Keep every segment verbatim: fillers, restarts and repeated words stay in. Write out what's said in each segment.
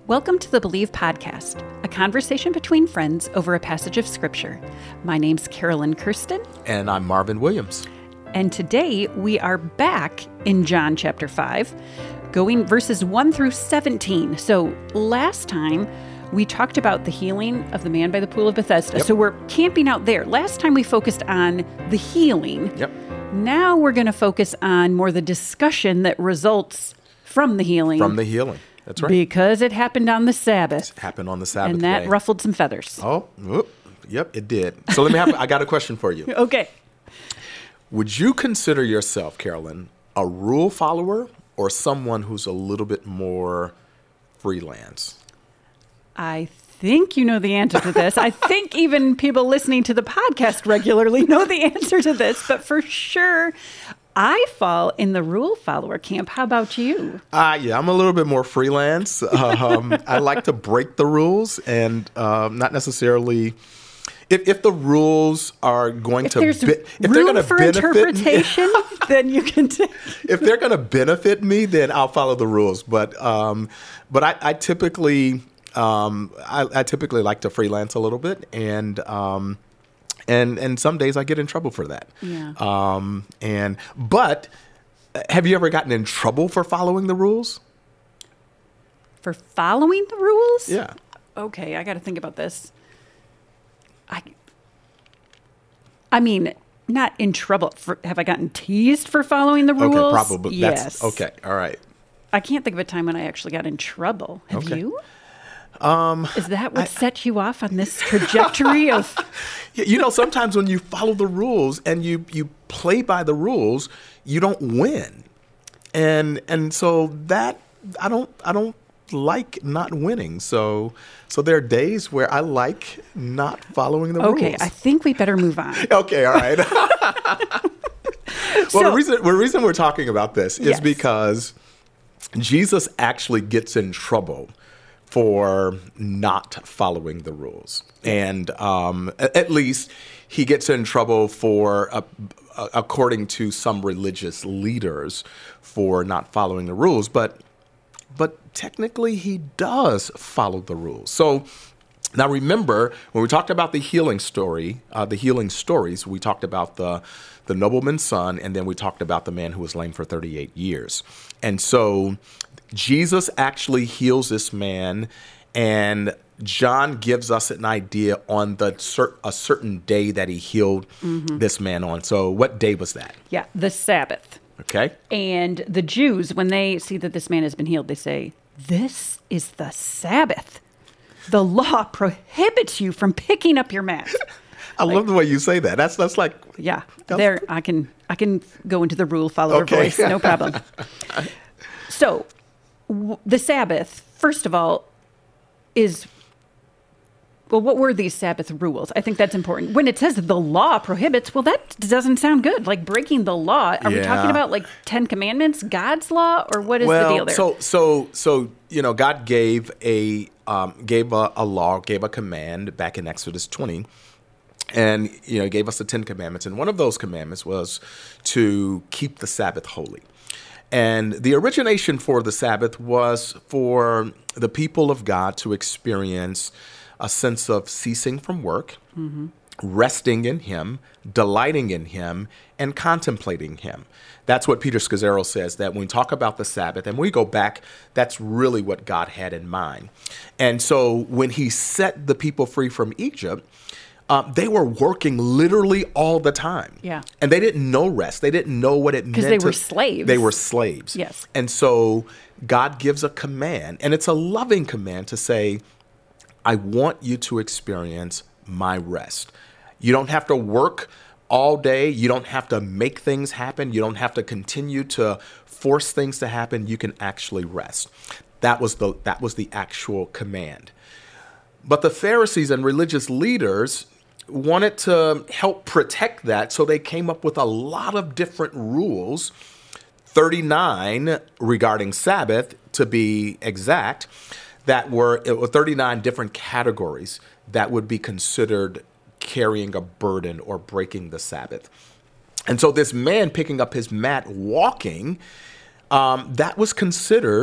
Welcome to the Believe Podcast, a conversation between friends over a passage of Scripture. My name's Carolyn Kirsten. And I'm Marvin Williams. And today we are back in John chapter five, going verses one through seventeen. So last time we talked about the healing of the man by the pool of Bethesda. Yep. So we're camping out there. Last time we focused on the healing. Yep. Now we're going to focus on more the discussion that results from the healing. From the healing. That's right. Because it happened on the Sabbath. It happened on the Sabbath And that day. ruffled some feathers. Oh, whoop. Yep, it did. So let me have, I got a question for you. Okay. Would you consider yourself, Carolyn, a rule follower or someone who's a little bit more freelance? I think you know the answer to this. I think even people listening to the podcast regularly know the answer to this, but for sure, I fall in the rule follower camp. How about you? Uh, yeah, I'm a little bit more freelance. Um, I like to break the rules and um, not necessarily... If, if the rules are going If to... there's be, if room they're going to for benefit interpretation, me, then you can take... if they're going to benefit me, then I'll follow the rules. But um, but I, I typically um, I, I typically like to freelance a little bit, and um, and and some days I get in trouble for that. Yeah. Um, and but have you ever gotten in trouble for following the rules? For following the rules? Yeah. Okay, I got to think about this. I, I mean, not in trouble. For, have I gotten teased for following the rules? Okay, probably. Yes. That's, okay. All right. I can't think of a time when I actually got in trouble. Have Okay. you? Um, Is that what I, set you off on this trajectory of... You know, sometimes when you follow the rules and you, you play by the rules, you don't win. And and so that I don't I don't like not winning. So so there are days where I like not following the Okay, rules. I think we better move on. Okay, all right. Well, So- the reason the reason we're talking about this is Yes. because Jesus actually gets in trouble for not following the rules. And um, a- at least he gets in trouble for, uh, uh, according to some religious leaders, for not following the rules. But but technically he does follow the rules. So now remember, when we talked about the healing story, uh, the healing stories, we talked about the the nobleman's son, and then we talked about the man who was lame for thirty-eight years. And so Jesus actually heals this man, and John gives us an idea on the cer- a certain day that he healed mm-hmm. this man on. So what day was that? Yeah, the Sabbath. Okay. And the Jews, when they see that this man has been healed, they say, "This is the Sabbath. The law prohibits you from picking up your mat." I Like- love the way you say that. That's that's like Yeah, That's- there I can I can go into the rule follower Okay. voice, no problem. So, w- the Sabbath, first of all, is well, what were these Sabbath rules? I think that's important. When it says the law prohibits, well, that doesn't sound good. Like breaking the law. Are we Yeah. talking about like Ten Commandments, God's law, or what is well, the deal there? so so so you know, God gave a um, gave a, a law, gave a command back in Exodus twenty. And, you know, he gave us the Ten Commandments. And one of those commandments was to keep the Sabbath holy. And the origination for the Sabbath was for the people of God to experience a sense of ceasing from work, mm-hmm. resting in him, delighting in him, and contemplating him. That's what Peter Scazzaro says, that when we talk about the Sabbath, and we go back, that's really what God had in mind. And so when he set the people free from Egypt, Uh, they were working literally all the time. Yeah. And they didn't know rest. They didn't know what it meant. Because they to- were slaves. They were slaves. Yes. And so God gives a command, and it's a loving command to say, I want you to experience my rest. You don't have to work all day. You don't have to make things happen. You don't have to continue to force things to happen. You can actually rest. That was the that was the actual command. But the Pharisees and religious leaders wanted to help protect that, so they came up with a lot of different rules, thirty-nine regarding Sabbath to be exact, that were, it were thirty-nine different categories that would be considered carrying a burden or breaking the Sabbath. And so this man picking up his mat walking, um, that was considered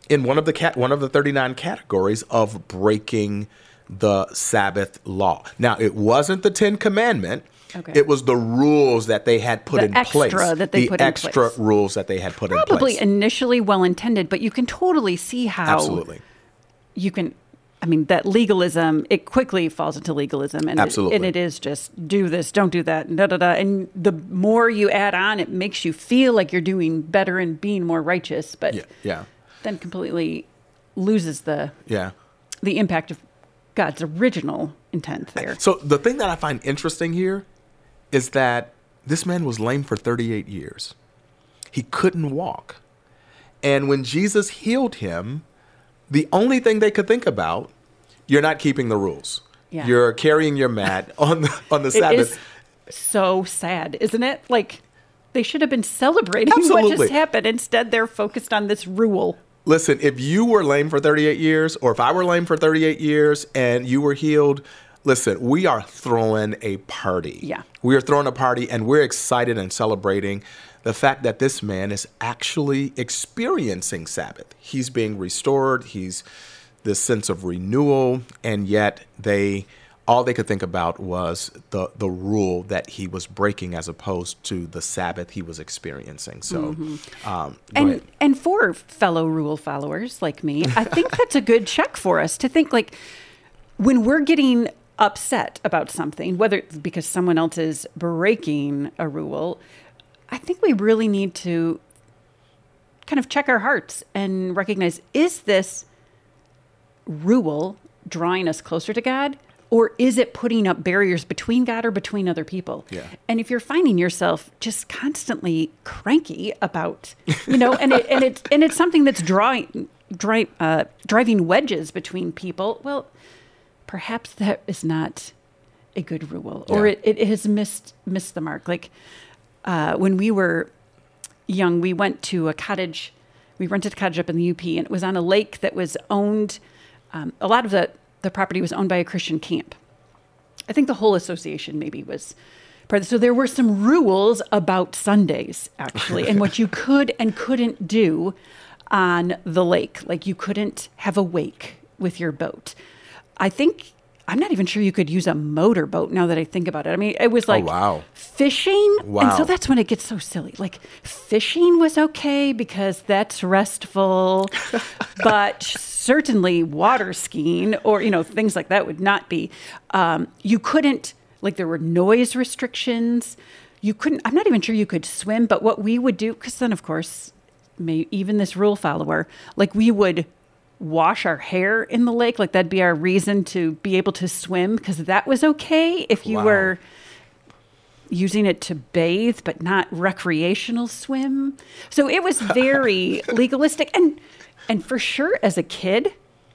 in one of the cat one of the thirty-nine categories of breaking the Sabbath law. Now, it wasn't the Ten Commandment. Okay. It was the rules that they had put The in place. extra that they the put in extra place. rules that they had put in place. Probably initially well-intended, but you can totally see how Absolutely. you can, I mean, that legalism, it quickly falls into legalism. And Absolutely. It, and it is just do this, don't do that, and da, da, da. And the more you add on, it makes you feel like you're doing better and being more righteous, but Yeah. Yeah. then completely loses the Yeah. the impact of God's original intent there. So the thing that I find interesting here is that this man was lame for thirty-eight years. He couldn't walk. And when Jesus healed him, the only thing they could think about, you're not keeping the rules. Yeah. You're carrying your mat on the on the It Sabbath. is so sad, isn't it? Like, they should have been celebrating what Absolutely. just happened. Instead, they're focused on this rule. Listen, if you were lame for thirty-eight years, or if I were lame for thirty-eight years and you were healed, listen, we are throwing a party. Yeah. We are throwing a party, and we're excited and celebrating the fact that this man is actually experiencing Sabbath. He's being restored. He's this sense of renewal, and yet they all they could think about was the the rule that he was breaking as opposed to the Sabbath he was experiencing. So, Mm-hmm. um, go And ahead. and for fellow rule followers like me, I think that's a good check for us to think, like, when we're getting upset about something, whether it's because someone else is breaking a rule, I think we really need to kind of check our hearts and recognize, is this rule drawing us closer to God? Or is it putting up barriers between God or between other people? Yeah. And if you're finding yourself just constantly cranky about, you know, and it, and it's and it's something that's drawing, dri- uh, driving wedges between people, well, perhaps that is not a good rule, or Yeah. it, it has missed missed the mark. Like uh, when we were young, we went to a cottage. We rented a cottage up in the U P, and it was on a lake that was owned. Um, a lot of the the property was owned by a Christian camp. I think the whole association maybe was part of it. So there were some rules about Sundays, actually, and what you could and couldn't do on the lake. Like, you couldn't have a wake with your boat. I think, I'm not even sure you could use a motorboat now that I think about it. I mean, it was like wow. fishing. And Wow. so that's when it gets so silly. Like, fishing was okay because that's restful, but certainly water skiing or, you know, things like that would not be. Um, you couldn't, like, there were noise restrictions. You couldn't, I'm not even sure you could swim, but what we would do, because then, of course, may, even this rule follower, like, we would wash our hair in the lake. Like, that'd be our reason to be able to swim, because that was okay if you Wow. were using it to bathe, but not recreational swim. So it was very legalistic. And and for sure, as a kid,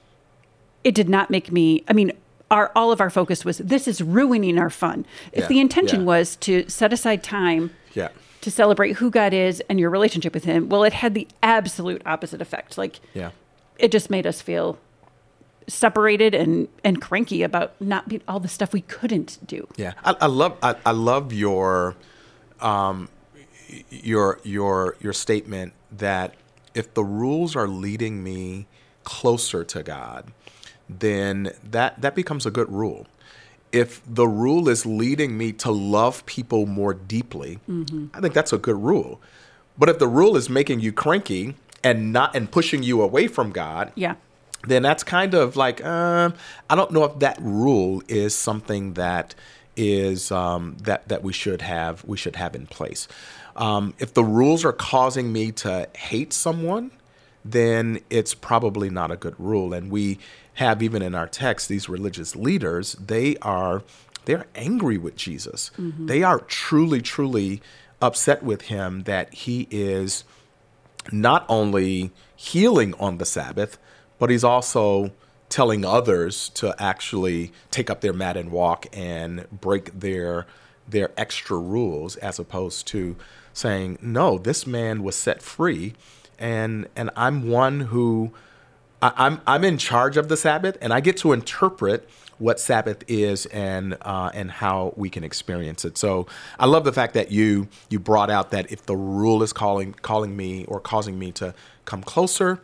it did not make me, I mean, our all of our focus was, this is ruining our fun. If Yeah, the intention yeah. was to set aside time Yeah. to celebrate who God is and your relationship with him, well, it had the absolute opposite effect. Like, Yeah. it just made us feel separated and, and cranky about not being all the stuff we couldn't do. Yeah, I, I love I, I love your um, your your your statement that if the rules are leading me closer to God, then that that becomes a good rule. If the rule is leading me to love people more deeply, Mm-hmm. I think that's a good rule. But if the rule is making you cranky and not and pushing you away from God, Yeah. then that's kind of like, um, I don't know if that rule is something that is um, that that we should have we should have in place. Um, if the rules are causing me to hate someone, then it's probably not a good rule. And we have, even in our text, these religious leaders, they are they're angry with Jesus. Mm-hmm. They are truly, truly upset with him that he is not only healing on the Sabbath, but he's also telling others to actually take up their mat and walk and break their their extra rules, as opposed to saying, no, this man was set free, and and I'm one who I, I'm I'm in charge of the Sabbath, and I get to interpret what Sabbath is and uh, and how we can experience it. So I love the fact that you you brought out that if the rule is calling calling me or causing me to come closer,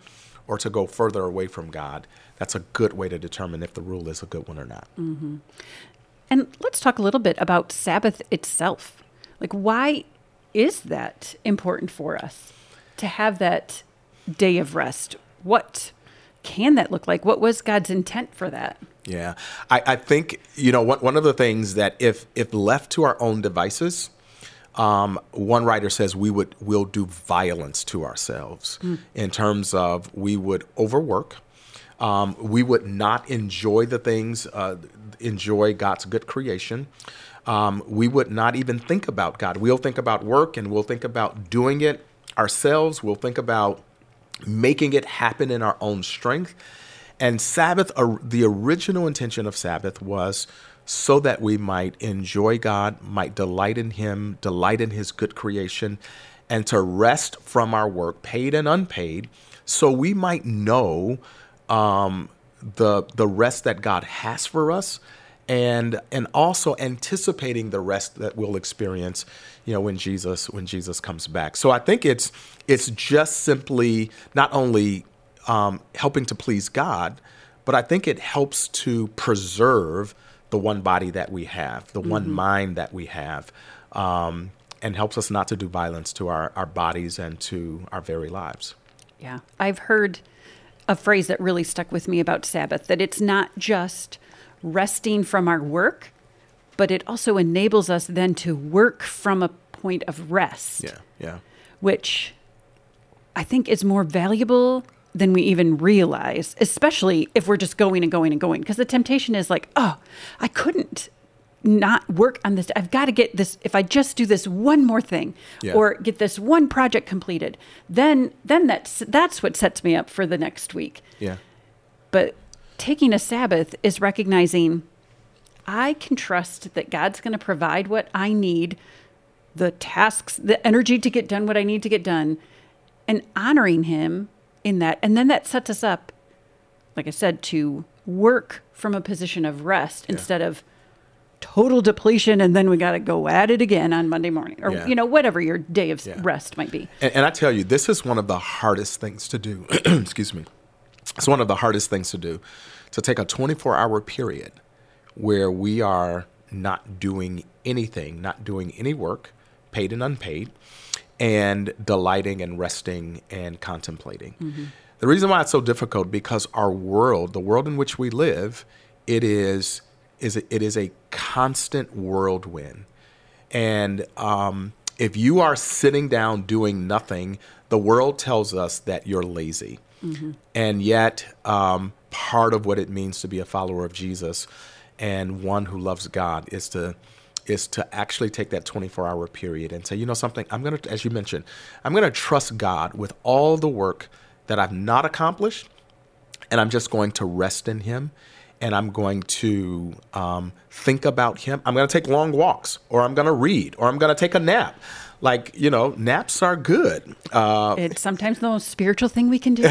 or to go further away from God, that's a good way to determine if the rule is a good one or not. Mm-hmm. And let's talk a little bit about Sabbath itself. Like, why is that important for us to have that day of rest? What can that look like? What was God's intent for that? Yeah, I, I think, you know, one, one of the things that if if left to our own devices, um, one writer says we would will do violence to ourselves mm. in terms of we would overwork. Um, we would not enjoy the things, uh, enjoy God's good creation. Um, we would not even think about God. We'll think about work and we'll think about doing it ourselves. We'll think about making it happen in our own strength. And Sabbath, uh, the original intention of Sabbath was so that we might enjoy God, might delight in Him, delight in His good creation, and to rest from our work, paid and unpaid, so we might know um, the the rest that God has for us, and and also anticipating the rest that we'll experience, you know, when Jesus when Jesus comes back. So I think it's it's just simply not only Um, helping to please God, but I think it helps to preserve the one body that we have, the mm-hmm. one mind that we have, um, and helps us not to do violence to our, our bodies and to our very lives. Yeah. I've heard a phrase that really stuck with me about Sabbath, that it's not just resting from our work, but it also enables us then to work from a point of rest. Yeah, yeah. Which I think is more valuable than we even realize, especially if we're just going and going and going. Because the temptation is like, oh, I couldn't not work on this. I've got to get this. If I just do this one more thing yeah. or get this one project completed, then then that's that's what sets me up for the next week. Yeah. But taking a Sabbath is recognizing I can trust that God's going to provide what I need, the tasks, the energy to get done what I need to get done, and honoring Him in that. And then that sets us up, like I said, to work from a position of rest yeah. instead of total depletion. And then we got to go at it again on Monday morning or, yeah. you know, whatever your day of yeah. rest might be. And, and I tell you, this is one of the hardest things to do. Excuse me. It's one of the hardest things to do, to take a twenty-four hour period where we are not doing anything, not doing any work, paid and unpaid, and delighting and resting and contemplating. Mm-hmm. The reason why it's so difficult, because our world, the world in which we live, it is is it is a constant whirlwind. And um, if you are sitting down doing nothing, the world tells us that you're lazy. Mm-hmm. And yet, um, part of what it means to be a follower of Jesus and one who loves God is to is to actually take that twenty-four hour period and say, you know something, I'm going to, as you mentioned, I'm going to trust God with all the work that I've not accomplished, and I'm just going to rest in Him, and I'm going to um, think about Him. I'm going to take long walks, or I'm going to read, or I'm going to take a nap. Like, you know, naps are good. Uh, it's sometimes the most spiritual thing we can do.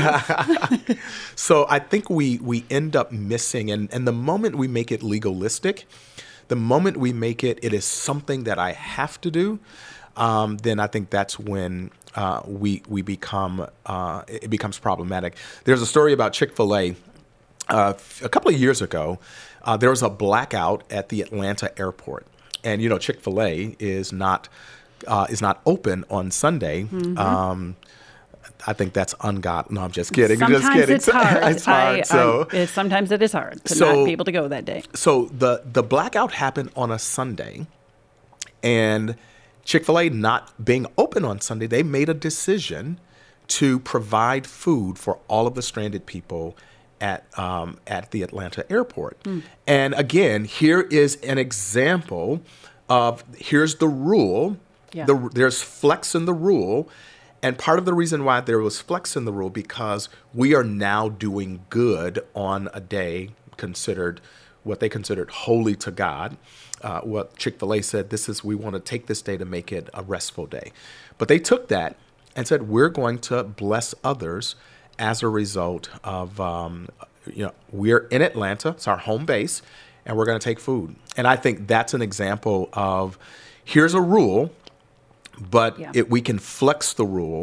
So I think we we end up missing, and, and the moment we make it legalistic, the moment we make it, it is something that I have to do, um, then I think that's when uh, we we become, uh, it becomes problematic. There's a story about Chick-fil-A. Uh, a couple of years ago, uh, there was a blackout at the Atlanta airport. And, you know, Chick-fil-A is not uh, is not open on Sunday. Mm-hmm. Um, I think that's ungodly. No, I'm just kidding. Sometimes just kidding. it's hard. it's hard. I, so I, it, sometimes it is hard to so, not be able to go that day. So the, the blackout happened on a Sunday, and Chick-fil-A not being open on Sunday, they made a decision to provide food for all of the stranded people at um, at the Atlanta airport. Mm. And again, here is an example of, here's the rule. Yeah. The, there's flex in the rule. And part of the reason why there was flex in the rule, because we are now doing good on a day considered, what they considered holy to God. Uh, what Chick-fil-A said, this is, we want to take this day to make it a restful day. But they took that and said, we're going to bless others as a result of, um, you know, we're in Atlanta, it's our home base, and we're going to take food. And I think that's an example of, here's a rule, but yeah. it, we can flex the rule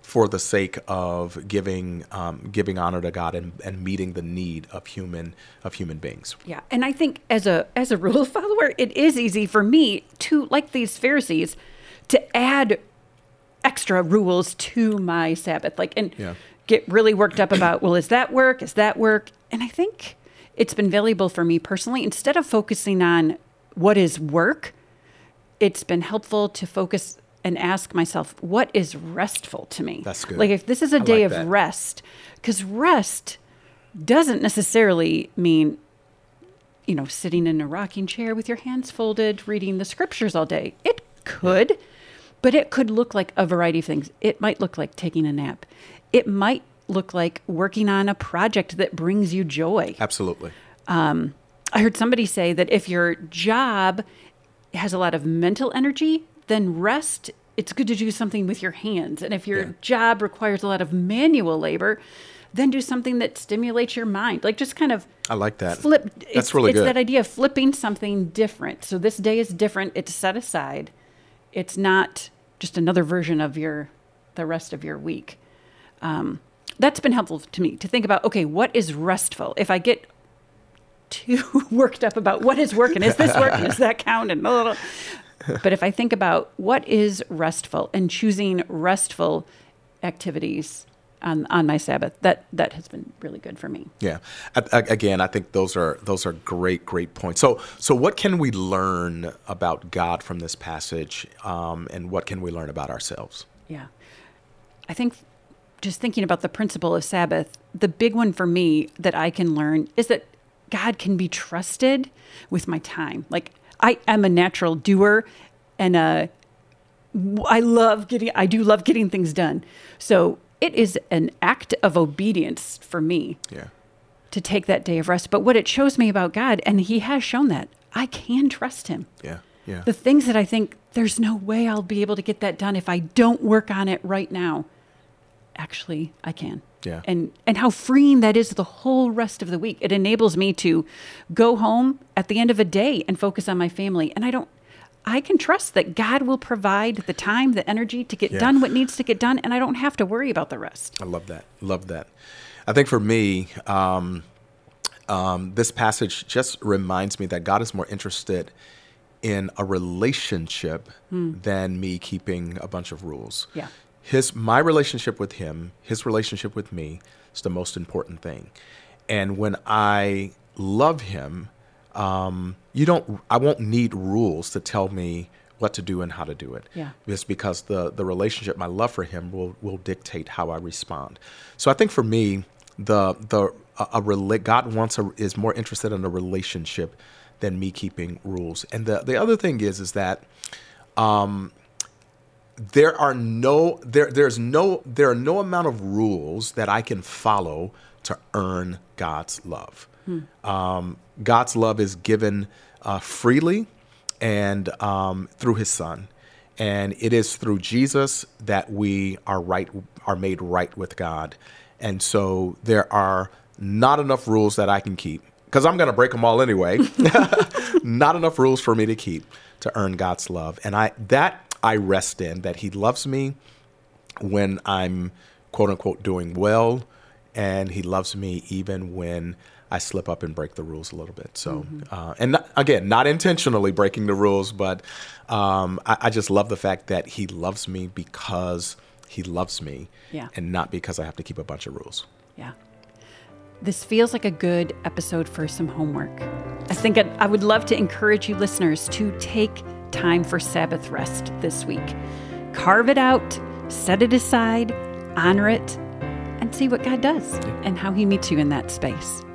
for the sake of giving um, giving honor to God and, and meeting the need of human of human beings. Yeah, and I think as a as a rule follower, it is easy for me to, like these Pharisees, to add extra rules to my Sabbath, like and Yeah. get really worked up about, well, is that work? Is that work? And I think it's been valuable for me personally. Instead of focusing on what is work, it's been helpful to focus and ask myself, what is restful to me? That's good. Like if this is a I day like of that. rest, because rest doesn't necessarily mean, you know, sitting in a rocking chair with your hands folded, reading the scriptures all day. It could, but it could look like a variety of things. It might look like taking a nap. It might look like working on a project that brings you joy. Absolutely. I heard somebody say that if your job has a lot of mental energy, then rest, it's good to do something with your hands. And if your Yeah. job requires a lot of manual labor, then do something that stimulates your mind. Like just kind of I like that. flip. That's it's, really it's good. that idea of flipping something different. So this day is different. It's set aside. It's not just another version of your the rest of your week. Um, that's been helpful to me to think about, okay, what is restful? If I get too worked up about what is working, is this working? Does that count? And blah, blah, blah. But if I think about what is restful and choosing restful activities on, on my Sabbath, that, that has been really good for me. Yeah. I, I, again, I think those are those are great, great points. So, so what can we learn about God from this passage, um, and what can we learn about ourselves? Yeah. I think just thinking about the principle of Sabbath, the big one for me that I can learn is that God can be trusted with my time. Like I am a natural doer, and uh, I love getting, I do love getting things done. So it is an act of obedience for me Yeah. to take that day of rest. But what it shows me about God, and he has shown that, I can trust him. Yeah. Yeah. The things that I think there's no way I'll be able to get that done if I don't work on it right now, actually I can. Yeah. And and how freeing that is the whole rest of the week. It enables me to go home at the end of a day and focus on my family. And I don't I can trust that God will provide the time, the energy to get Yeah. done what needs to get done, and I don't have to worry about the rest. I love that. Love that. I think for me, um, um, this passage just reminds me that God is more interested in a relationship than me keeping a bunch of rules. Yeah. His my relationship with him, his relationship with me is the most important thing. And when I love him, um, you don't I won't need rules to tell me what to do and how to do it. Yeah. Just because the the relationship, my love for him will will dictate how I respond. So I think for me, the the a, a rela- God wants a, is more interested in a relationship than me keeping rules. And the the other thing is is that um, there are no there there's no there are no amount of rules that I can follow to earn God's love. Hmm. Um, God's love is given uh, freely and um, through His Son, and it is through Jesus that we are right are made right with God. And so there are not enough rules that I can keep, because I'm going to break them all anyway. Not enough rules for me to keep to earn God's love, and I that I rest in, that He loves me when I'm quote unquote doing well, and He loves me even when I slip up and break the rules a little bit. So, mm-hmm. uh, and not, again, not intentionally breaking the rules, but um, I, I just love the fact that He loves me because He loves me, Yeah. and not because I have to keep a bunch of rules. Yeah. This feels like a good episode for some homework. I think I'd, I would love to encourage you listeners to take time for Sabbath rest this week. Carve it out, set it aside, honor it, and see what God does and how He meets you in that space.